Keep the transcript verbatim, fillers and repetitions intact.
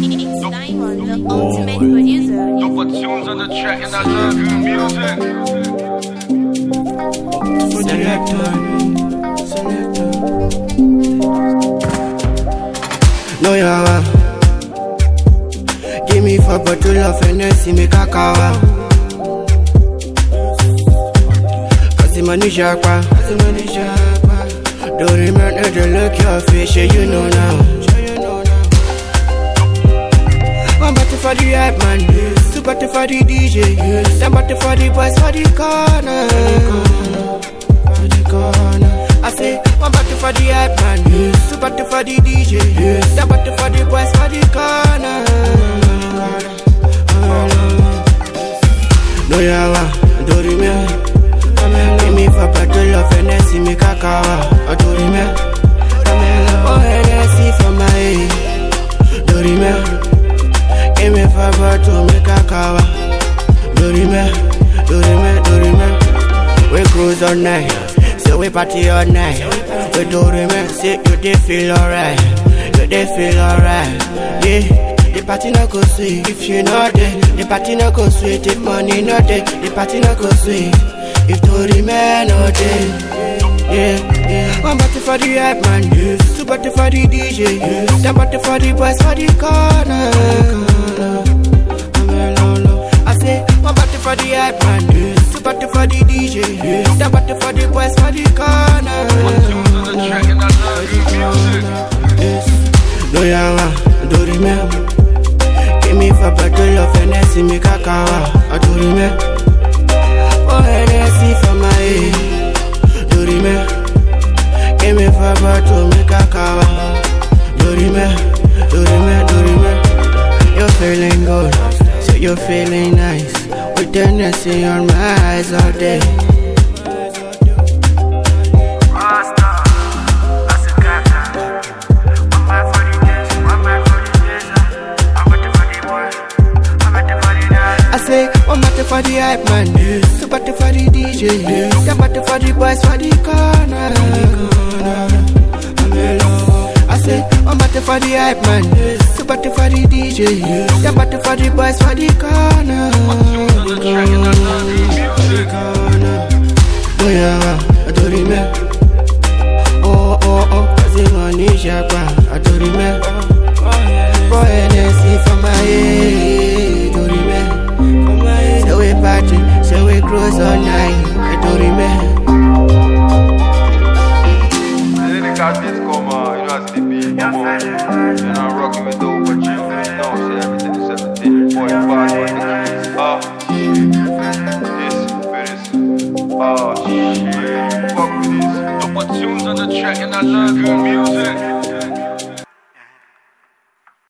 The ultimate producer. Double tunes on the track and I love your music. Selector, selector. No yawa. Give me four bottle of Hennessy, make a kawa. Cause the money sharpa, cause the money sharpa. Don't remember the look your face, yeah, you know now. One bottle for the hype man, two bottle for the D J, ten bottle for the boys for the corner. For the corner. I say one bottle for the hype man, two bottle for the D J, ten bottle for the boys for the corner. No yawa, don't remember. Give me for bottle of Hennessy, make a kawa. Don't remember. Oh Hennessy for my head. Don't remember. Give me for bottle, make a kawa. Don't remember. Don't remember. Don't remember. We cruise all night, say we party all night. We don't remember. Say you did feel alright. You did feel alright. Yeah. The party no go sweet if you not there. The party no go sweet if money not there. The party no go sweet if to remain not there. Yeah, yeah. One bottle for the hype man, two bottle for the D J, ten bottle for the boys for the corner. I say one bottle for the hype man, two bottle for the D J, ten bottle for the boys for the corner. Double tunes on the track and I love your music. No yawa, don't remember. Give me for bottle of Hennessy, make a kawa. I don't remember. Oh Hennessy for my head. Don't remember. Give me for bottle, make a kawa. Don't remember. Don't remember. Don't remember. You're feeling good, so you're feeling nice. With Hennessy on my eyes all day. I say one bottle for the hype man, two bottle for the D J, ten bottle for the boys for the corner. I say one bottle for the hype man, two bottle for the D J, ten bottle for the boys for the corner. Oh yeah, I don't remember. Oh oh oh, cause the money sharpa, I don't remember. For Hennessy for my head, don't remember. Say we party, say we close all night. I don't remember. And then the cat beats come out, you know how to beat come on. And I'm rocking with dope, but you know, say everything is seventeen. Boy, bad on the keys. Ah, shit. This, this. Ah, shit. Fuck with this. Double tunes on the track and I love your music.